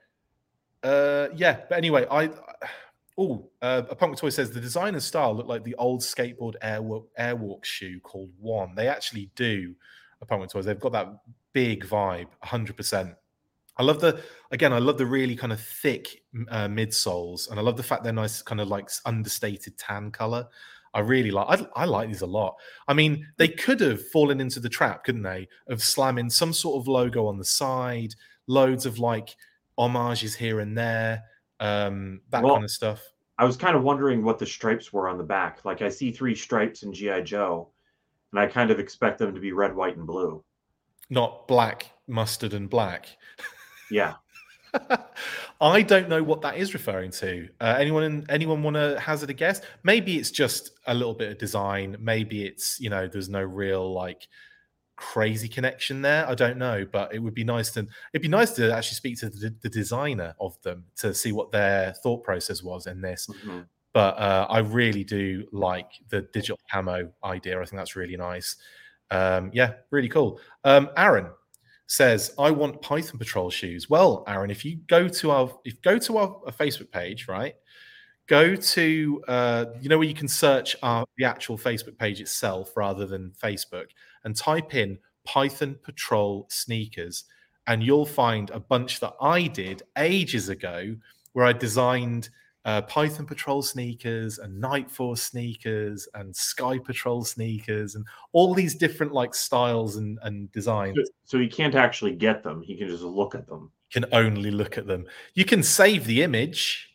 Speaker 3: a Punk Toy says the design and style look like the old skateboard airwalk shoe called One. They actually do. A Punk Toys, they've got that big vibe, 100%. I love the really kind of thick midsoles, and I love the fact they're nice, kind of like understated tan color. I really I like these a lot. I mean, they could have fallen into the trap, couldn't they, of slamming some sort of logo on the side, loads of like homages here and there, kind of stuff.
Speaker 2: I was kind of wondering what the stripes were on the back. Like, I see 3 stripes in G.I. Joe, and I kind of expect them to be red, white, and blue.
Speaker 3: Not black, mustard, and black.
Speaker 2: Yeah.
Speaker 3: I don't know what that is referring to. Anyone want to hazard a guess? Maybe it's just a little bit of design. Maybe it's, there's no real like crazy connection there. I don't know, but it'd be nice to actually speak to the designer of them to see what their thought process was in this. Mm-hmm. But I really do like the digital camo idea. I think that's really nice. Really cool. Aaron says, I want Python Patrol shoes. Well, Aaron, if you go to our Facebook page, right? Go to where you can search the actual Facebook page itself rather than Facebook, and type in Python Patrol sneakers, and you'll find a bunch that I did ages ago where I designed Python Patrol sneakers and Night Force sneakers and Sky Patrol sneakers and all these different like styles and designs.
Speaker 2: So you can't actually get them. You can just look at them.
Speaker 3: You can only look at them. You can save the image.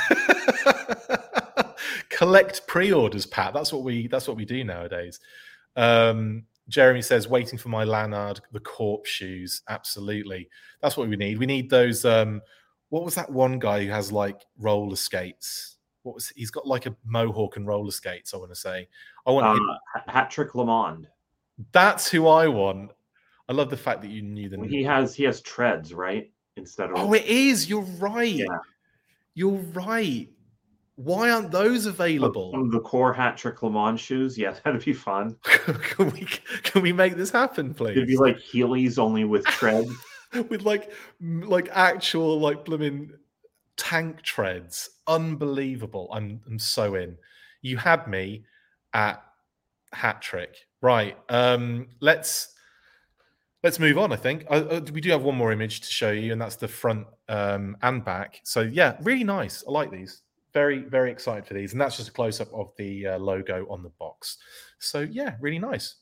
Speaker 3: Collect pre-orders, Pat. That's what we do nowadays. Jeremy says, waiting for my Lanard, the Corp shoes. Absolutely. That's what we need. We need those what was that one guy who has like roller skates? He's got like a mohawk and roller skates, I want to say. I want
Speaker 2: Hat-Trick Lamond.
Speaker 3: That's who I want. I love the fact that you knew the name.
Speaker 2: He has treads, right? Instead of
Speaker 3: Oh, it is. You're right.
Speaker 2: Yeah.
Speaker 3: You're right. Why aren't those available?
Speaker 2: Some of the core Hat-Trick Lamond shoes. Yeah, that'd be fun.
Speaker 3: Can we make this happen, please?
Speaker 2: It'd be like Heelys only with treads.
Speaker 3: with like actual like blooming tank treads. Unbelievable. I'm so in. You had me at hat trick. Right. Let's move on. I think we do have one more image to show you, and that's the front and back. So yeah, really nice. I like these. Very, very excited for these, and that's just a close up of the logo on the box. So yeah, really nice.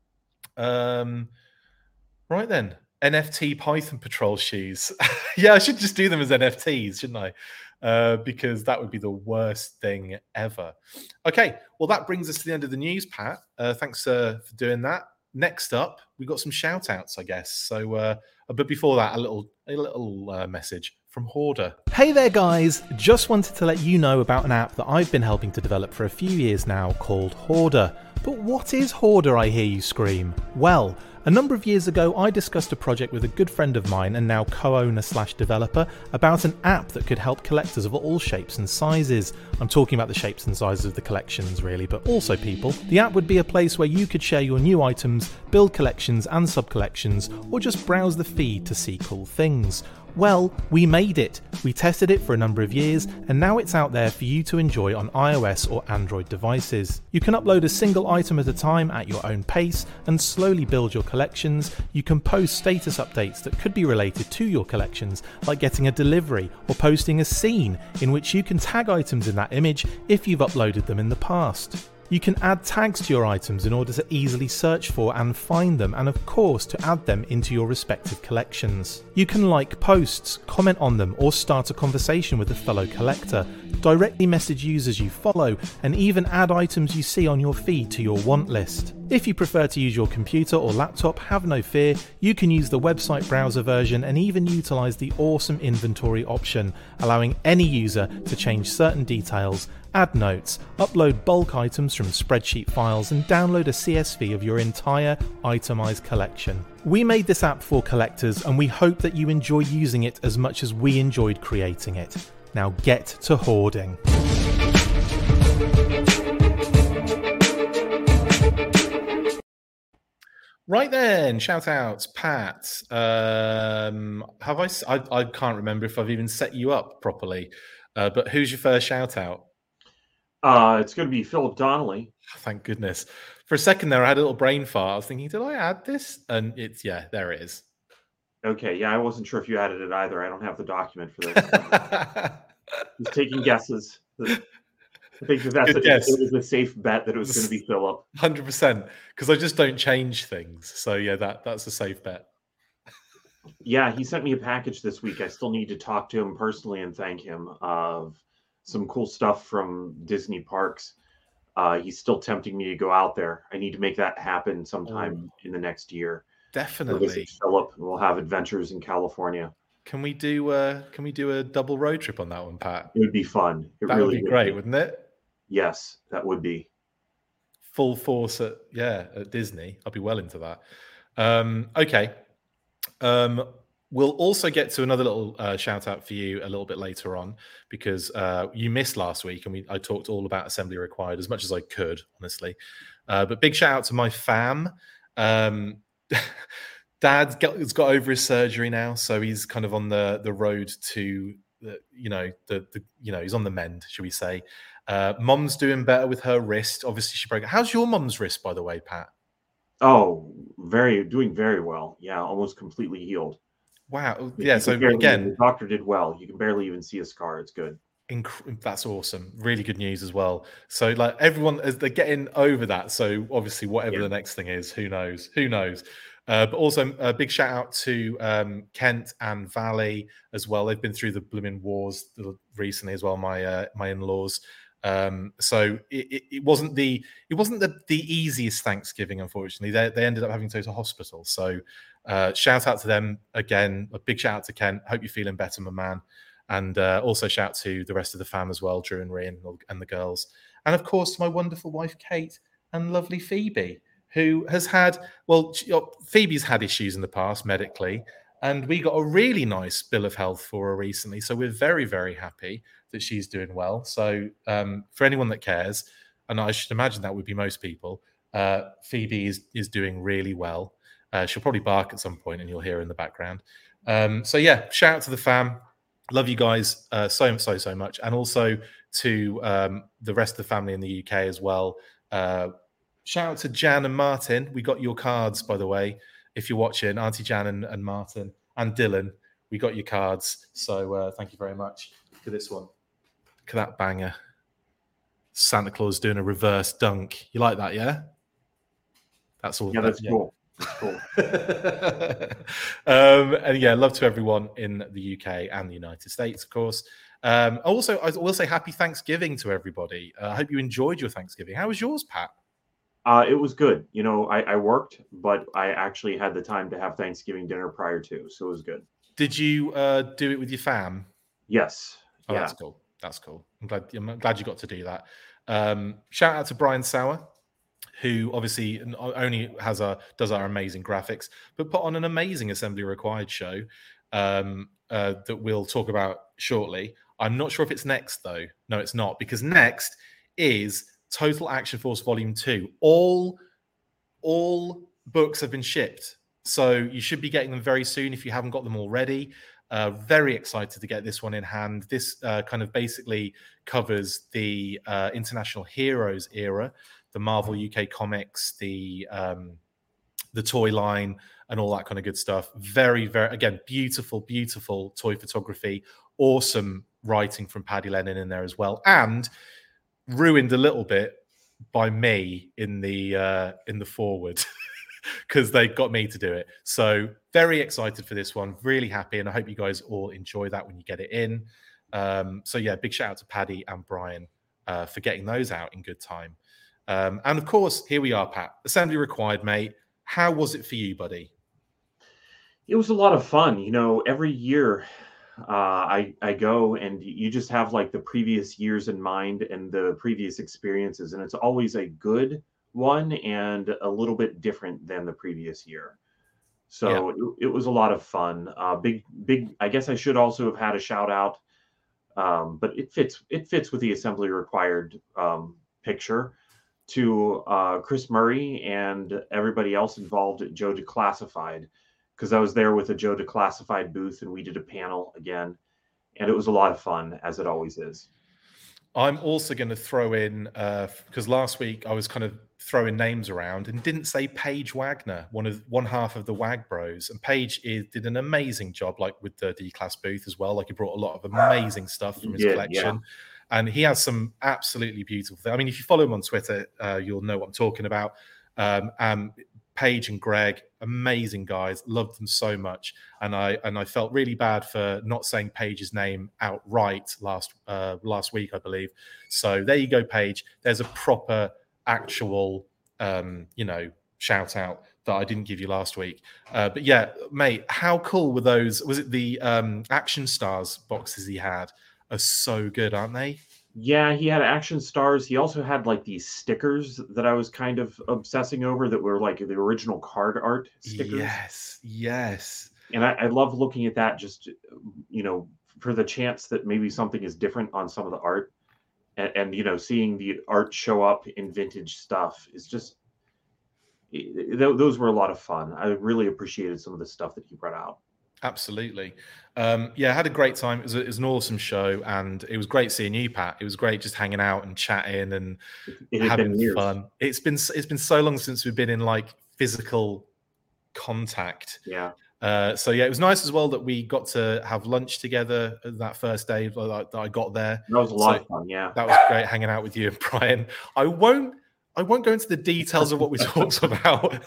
Speaker 3: Right then, NFT Python Patrol shoes. Yeah, I should just do them as NFTs, shouldn't I? Because that would be the worst thing ever. Okay, well, that brings us to the end of the news, Pat. Thanks for doing that. Next up, we've got some shout outs, I guess. So, but before that, a little message from Hoarder.
Speaker 1: Hey there, guys. Just wanted to let you know about an app that I've been helping to develop for a few years now called Hoarder. But what is Hoarder, I hear you scream? Well, a number of years ago, I discussed a project with a good friend of mine and now co-owner/developer about an app that could help collectors of all shapes and sizes. I'm talking about the shapes and sizes of the collections, really, but also people. The app would be a place where you could share your new items, build collections and sub-collections, or just browse the feed to see cool things. Well, we made it. We tested it for a number of years, and now it's out there for you to enjoy on iOS or Android devices. You can upload a single item at a time at your own pace and slowly build your collections. You can post status updates that could be related to your collections, like getting a delivery or posting a scene in which you can tag items in that image if you've uploaded them in the past. You can add tags to your items in order to easily search for and find them, and of course to add them into your respective collections. You can like posts, comment on them, or start a conversation with a fellow collector, directly message users you follow, and even add items you see on your feed to your want list. If you prefer to use your computer or laptop, have no fear, you can use the website browser version and even utilise the awesome inventory option, allowing any user to change certain details, add notes, upload bulk items from spreadsheet files, and download a CSV of your entire itemised collection. We made this app for collectors, and we hope that you enjoy using it as much as we enjoyed creating it. Now get to hoarding.
Speaker 3: Right then, shout outs, Pat. I can't remember if I've even set you up properly, but who's your first shout out?
Speaker 2: It's going to be Philip Donnelly.
Speaker 3: Thank goodness. For a second there, I had a little brain fart. I was thinking, did I add this? And there it is.
Speaker 2: Okay, yeah, I wasn't sure if you added it either. I don't have the document for this. Just taking guesses. I think it was a safe bet that it was going to be Philip.
Speaker 3: 100%, because I just don't change things. So yeah, that's a safe bet.
Speaker 2: Yeah, he sent me a package this week. I still need to talk to him personally and thank him of some cool stuff from Disney parks. He's still tempting me to go out there. I need to make that happen sometime in the next year.
Speaker 3: Definitely,
Speaker 2: Philip. We'll have adventures in California.
Speaker 3: Can we do a double road trip on that one, Pat?
Speaker 2: It would be fun.
Speaker 3: That really would be great, wouldn't it?
Speaker 2: Yes, that would be.
Speaker 3: Full force at Disney. I'll be well into that. Okay. We'll also get to another little shout out for you a little bit later on, because you missed last week and I talked all about Assembly Required as much as I could, honestly. But big shout out to my fam. Dad's got over his surgery now, so he's kind of on the road to he's on the mend, should we say. Mom's doing better with her wrist. Obviously, she broke it. How's your mom's wrist, by the way, Pat?
Speaker 2: Oh, doing very well. Yeah, almost completely healed.
Speaker 3: Wow. Yeah. So again,
Speaker 2: the doctor did well. You can barely even see a scar. It's good.
Speaker 3: That's awesome. Really good news as well. So like everyone, as they're getting over that. So obviously, whatever the next thing is, who knows? But also a big shout out to Kent and Valley as well. They've been through the blooming wars recently as well. My in-laws. So it wasn't the easiest Thanksgiving, unfortunately. They ended up having to go to hospital. So shout out to them again. A big shout out to Kent. Hope you're feeling better, my man. And also shout out to the rest of the fam as well, Drew and Rian and the girls. And of course, my wonderful wife, Kate, and lovely Phoebe, who has had, Phoebe's had issues in the past medically, and we got a really nice bill of health for her recently. So we're very, very happy that she's doing well. So for anyone that cares, and I should imagine that would be most people, Phoebe is doing really well. She'll probably bark at some point and you'll hear her in the background. So yeah, shout out to the fam. Love you guys so much, and also to the rest of the family in the UK as well. Shout out to Jan and Martin. We got your cards, by the way. If you're watching, Auntie Jan and Martin and Dylan, we got your cards. So thank you very much. Look at this one. Look at that banger. Santa Claus doing a reverse dunk. You like that, yeah? That's all.
Speaker 2: Yeah, that's cool. That's cool.
Speaker 3: And yeah, love to everyone in the UK and the United States, of course. Also, I will say happy Thanksgiving to everybody. I hope you enjoyed your Thanksgiving. How was yours, Pat?
Speaker 2: It was good. You know, I worked, but I actually had the time to have Thanksgiving dinner prior to, so it was good.
Speaker 3: Did you do it with your fam?
Speaker 2: Yes.
Speaker 3: Oh, yeah. That's cool. That's cool. I'm glad you got to do that. Shout out to Brian Sauer, who obviously only does our amazing graphics, but put on an amazing Assembly Required show that we'll talk about shortly. I'm not sure if it's next, though. No, it's not, because next is Total Action Force Volume 2. All books have been shipped, so you should be getting them very soon if you haven't got them already. Very excited to get this one in hand. This kind of basically covers the International Heroes era, the Marvel UK Comics, the toy line, and all that kind of good stuff. Very, very, again, beautiful toy photography. Awesome writing from Paddy Lennon in there as well, and ruined a little bit by me in the forward because they got me to do it. So very excited for this one. Really happy, and I hope you guys all enjoy that when you get it in. So yeah, big shout out to Paddy and Brian for getting those out in good time. And of course, here we are, Pat. Assembly Required, mate. How was it for you, buddy?
Speaker 2: It was a lot of fun. You know, every year I go and you just have like the previous years in mind and the previous experiences, and it's always a good one and a little bit different than the previous year. So yeah. It was a lot of fun. Big. I guess I should also have had a shout out, but it fits with the Assembly Required picture, to Chris Murray and everybody else involved at Joe Declassified, because I was there with the Joe Declassified booth and we did a panel again, and it was a lot of fun, as it always is.
Speaker 3: I'm also going to throw in, because last week I was kind of throwing names around and didn't say Paige Wagner, one half of the Wag Bros. And Paige did an amazing job, like with the D-Class booth as well. Like, he brought a lot of amazing stuff from his collection. Yeah. And he has some absolutely beautiful things. I mean, if you follow him on Twitter, you'll know what I'm talking about. Paige and Greg, amazing guys, loved them so much, and I felt really bad for not saying Paige's name outright last week, I believe. So there you go, Paige. There's a proper, actual, shout out that I didn't give you last week. But yeah, mate, how cool were those? Was it the Action Stars boxes he had? Are so good, aren't they?
Speaker 2: Yeah, he had Action Stars. He also had like these stickers that I was kind of obsessing over that were like the original card art stickers.
Speaker 3: Yes.
Speaker 2: And I love looking at that, just, you know, for the chance that maybe something is different on some of the art. And you know, seeing the art show up in vintage stuff is just, those were a lot of fun. I really appreciated some of the stuff that he brought out.
Speaker 3: Absolutely. Yeah, I had a great time. It was an awesome show, and it was great seeing you, Pat. It was great just hanging out and chatting and having fun. It's been so long since we've been in like physical contact.
Speaker 2: Yeah.
Speaker 3: So yeah, it was nice as well that we got to have lunch together that first day that I got there.
Speaker 2: That was a lot of fun. Yeah,
Speaker 3: that was great hanging out with you and Brian. I won't go into the details of what we talked about.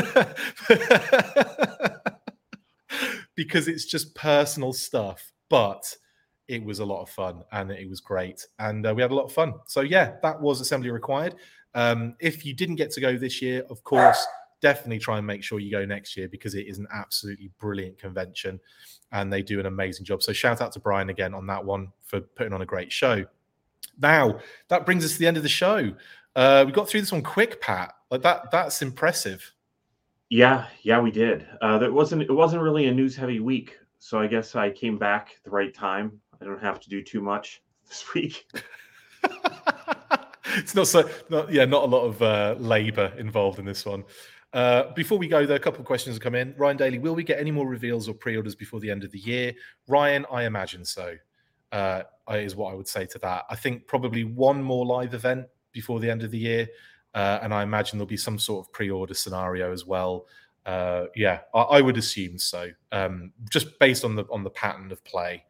Speaker 3: Because it's just personal stuff, but it was a lot of fun and it was great, and we had a lot of fun. So yeah, that was Assembly Required. If you didn't get to go this year, of course, definitely try and make sure you go next year, because it is an absolutely brilliant convention and they do an amazing job. So shout out to Brian again on that one for putting on a great show. Now, that brings us to the end of the show. We got through this one quick, Pat. Like that's impressive.
Speaker 2: Yeah, we did. It wasn't really a news heavy week, so I guess I came back at the right time. I don't have to do too much this week.
Speaker 3: It's not a lot of labor involved in this one. Before we go, though, a couple of questions have come in. Ryan Daly, will we get any more reveals or pre-orders before the end of the year? Ryan, I imagine so, is what I would say to that. I think probably one more live event before the end of the year, and I imagine there'll be some sort of pre-order scenario as well. I would assume so, just based on the pattern of play.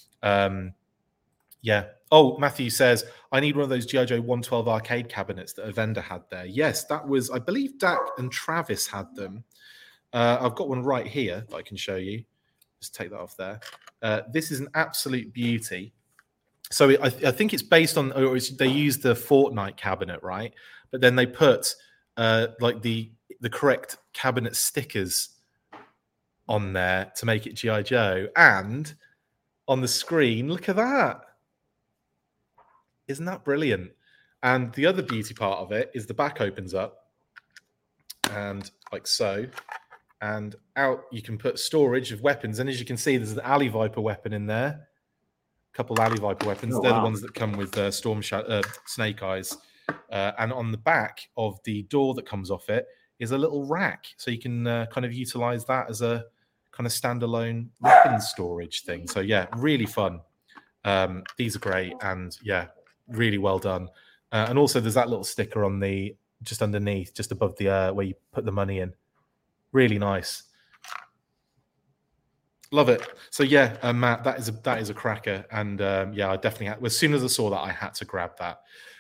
Speaker 3: Oh, Matthew says, I need one of those G.I. Joe 112 arcade cabinets that a vendor had there. Yes, that was, I believe Dak and Travis had them. I've got one right here that I can show you. Just take that off there. This is an absolute beauty. So I think it's based on, they use the Fortnite cabinet, right? But then they put like the correct cabinet stickers on there to make it G.I. Joe. And on the screen, look at that. Isn't that brilliant? And the other beauty part of it is the back opens up and like so, and out you can put storage of weapons. And as you can see, there's an Alley Viper weapon in there. A couple Alley Viper weapons. They're the ones that come with Snake Eyes. And on the back of the door that comes off it is a little rack. So you can kind of utilize that as a kind of standalone weapon storage thing. So yeah, really fun. These are great. And yeah, really well done. And also there's that little sticker on the just underneath, just above the where you put the money in. Really nice. Love it. So yeah, Matt, that is a cracker. And I definitely had, as soon as I saw that, I had to grab that.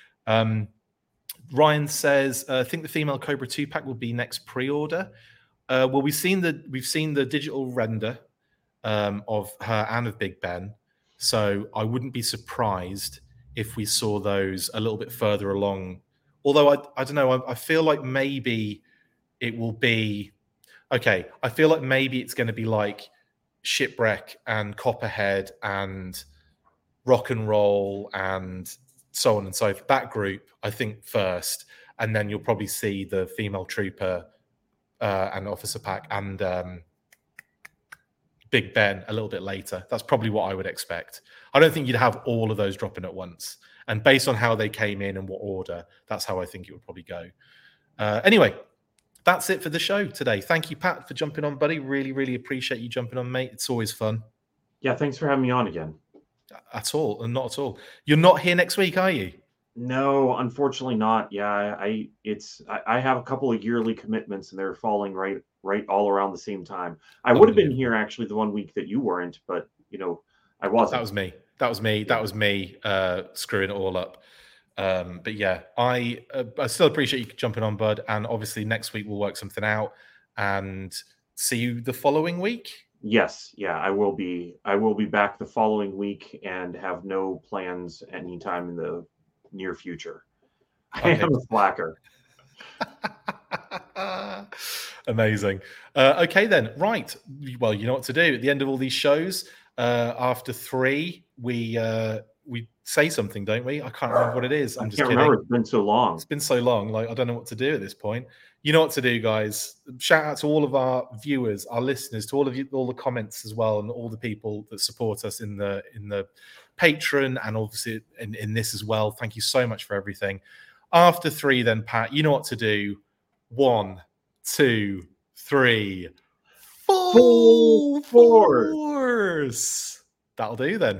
Speaker 3: Ryan says, I think the female Cobra 2-pack will be next pre-order. Well, we've seen the digital render of her and of Big Ben. So I wouldn't be surprised if we saw those a little bit further along. Although I don't know, I feel like maybe it will be okay. I feel like maybe it's going to be like Shipwreck and Copperhead and Rock and Roll and so on and so forth. That group, I think, first, and then you'll probably see the female trooper and officer pack and Big Ben a little bit later. That's probably what I would expect. I don't think you'd have all of those dropping at once. And based on how they came in and what order, that's how I think it would probably go. Anyway, that's it for the show today. Thank you, Pat, for jumping on, buddy. Really, really appreciate you jumping on, mate. It's always fun.
Speaker 2: Yeah, thanks for having me on again.
Speaker 3: At all, and not at all. You're not here next week, are you?
Speaker 2: No, unfortunately not. Yeah, I have a couple of yearly commitments, and they're falling right all around the same time. I would have been here actually the one week that you weren't, but I wasn't. That was me screwing it all up. But yeah, I still appreciate you jumping on, bud. And obviously next week we'll work something out and see you the following week. Yes, yeah, I will be back the following week and have no plans anytime in the near future. Okay. I am a slacker.
Speaker 3: Amazing. Okay then, right. Well, you know what to do. At the end of all these shows, after 3, we say something, don't we? I can't remember what it is. I'm just kidding. Remember.
Speaker 2: It's been so long.
Speaker 3: It's been so long. Like I don't know what to do at this point. You know what to do, guys. Shout out to all of our viewers, our listeners, to all of you, all the comments as well, and all the people that support us in the Patreon and obviously in this as well. Thank you so much for everything. After 3, then Pat, you know what to do. 1, 2, 3, full force. That'll do then.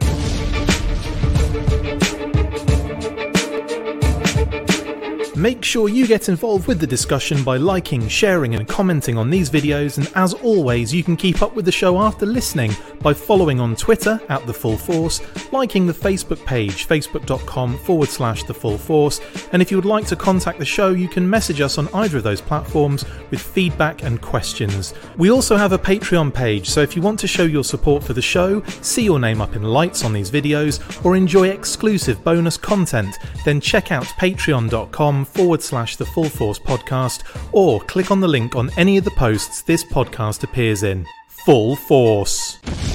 Speaker 1: Make sure you get involved with the discussion by liking, sharing and commenting on these videos, and as always you can keep up with the show after listening by following on Twitter @TheFullForce, liking the Facebook page facebook.com/TheFullForce, and if you would like to contact the show you can message us on either of those platforms with feedback and questions. We also have a Patreon page, so if you want to show your support for the show, see your name up in lights on these videos, or enjoy exclusive bonus content, then check out patreon.com/TheFullForce podcast, or click on the link on any of the posts this podcast appears in. Full Force.